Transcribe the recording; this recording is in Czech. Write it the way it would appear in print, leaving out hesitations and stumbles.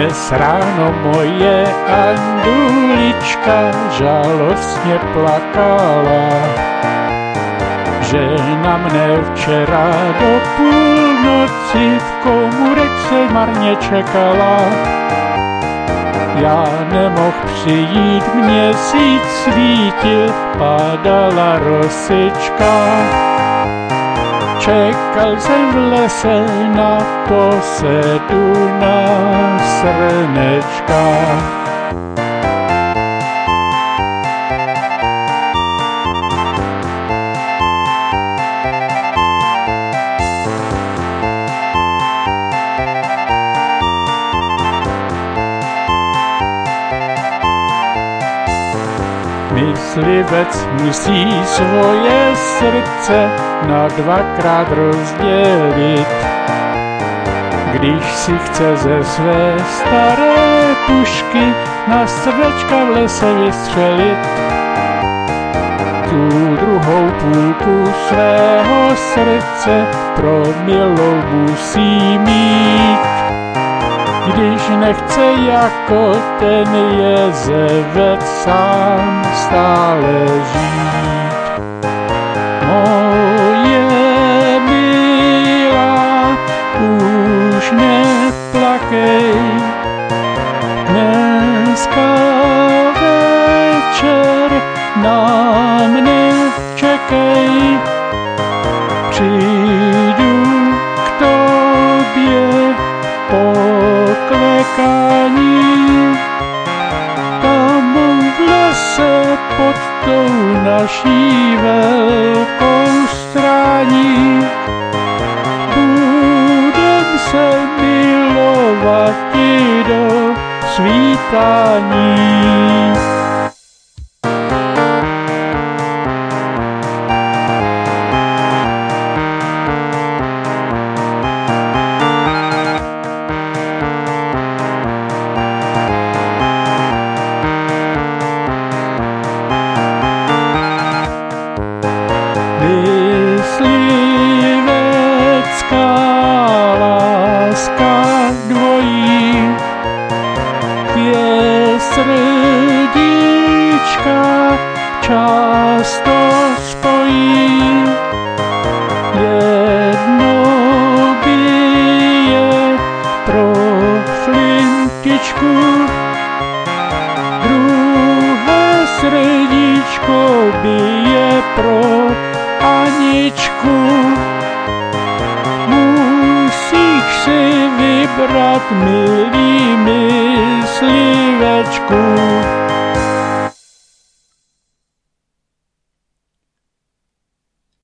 Dnes ráno moje Andulička žalostně plakala, že na mne včera do půlnoci v komůrečce marně čekala. Já nemohl přijít, měsíc svítil, padala rosička. Čekal jsem v lese na posedu na srnečka. Myslivec musí svoje srdce na dvakrát rozdělit, když si chce ze své staré pušky na srdečka v lese vystřelit. Tu druhou půlku svého srdce pro milou musí mít, když nechce jako ten jezevec sám stále žít. Moje milá, už neplakej, dneska večer na mne čekej. Přijdu k tobě po klekání, tam v lese pod tou naší velkou strání. Budem se milovat i do svítání. Myslivecká láska dvojí, dvě srdíčka často spojí. Jedno bije pro flintičku, druhé srdíčko bije pro Aničku. Musíš si vybrat, milý myslivečku.